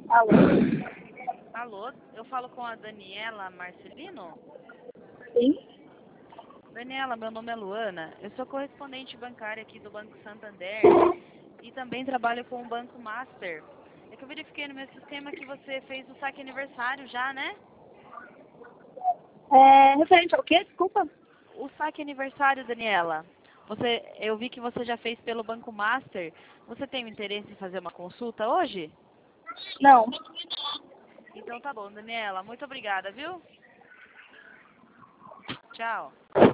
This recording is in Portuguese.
Alô? Alô, eu falo com a Daniela Marcelino? Sim? Daniela, meu nome é Luana, eu sou correspondente bancária aqui do Banco Santander e também trabalho com o Banco Master. É que eu verifiquei no meu sistema que você fez o saque aniversário já, né? Referente ao quê? Desculpa. O saque aniversário, Daniela. Eu vi que você já fez pelo Banco Master. Você tem o interesse em fazer uma consulta hoje? Não. Então tá bom, Daniela. Muito obrigada, viu? Tchau.